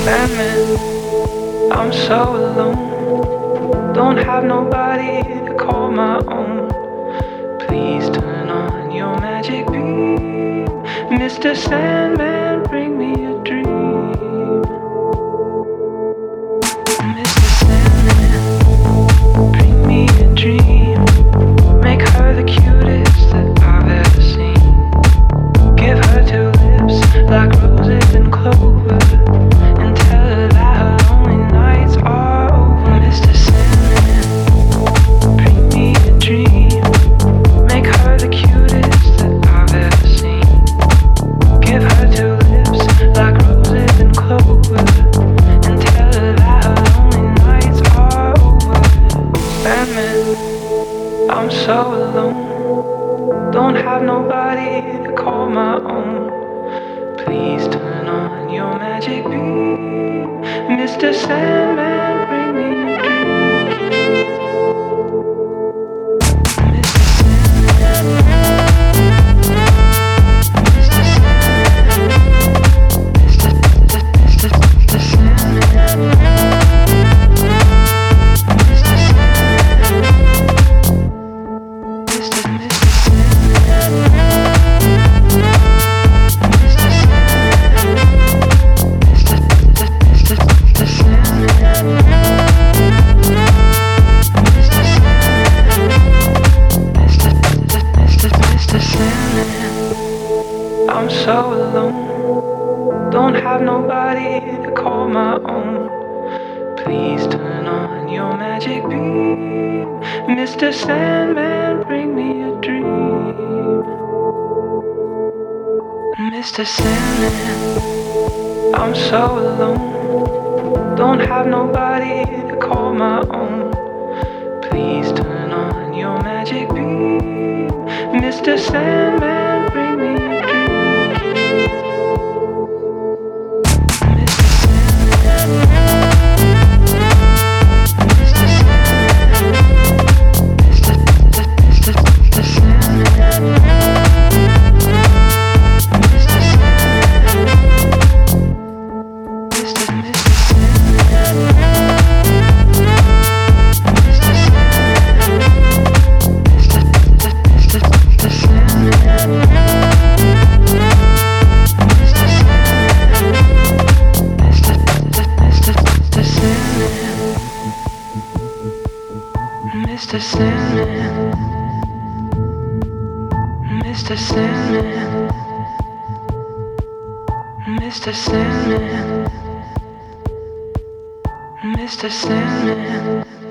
Sandman, I'm so alone. Don't have nobody to call my own. Please turn on your magic beam. Mr. Sandman, bring me a dream. Mr. Sandman, bring me a dream. Make her the cutest that I've ever seen. Give her two lips like roses and clover, and tell her that her lonely nights are over. Mr. Sandman, bring me a dream. Make her the cutest that I've ever seen. Give her two lips like roses and clover, and tell her that her lonely nights are over. Sandman, I'm so alone. Don't have nobody to call my own. Please turn on your magic beam. Mr. Sandman, bring me a dream. Mr. Sandman, Mr. Sandman, Mr. Sandman, Mr. Sandman, Mr. I'm so alone, don't have nobody to call my own. Please turn on your magic beam. Mr. Sandman, bring me a dream. Mr. Sandman, I'm so alone, don't have nobody to call my own. Please turn on your magic beam. Mr. Sandman, bring me a dream. Mr. Sandman, Mr. Sandman, Mr. Sandman, Mr. Sandman, Mr. Mr. Sandman, Mr. Sandman, Mr. Sandman, Mr. Sandman.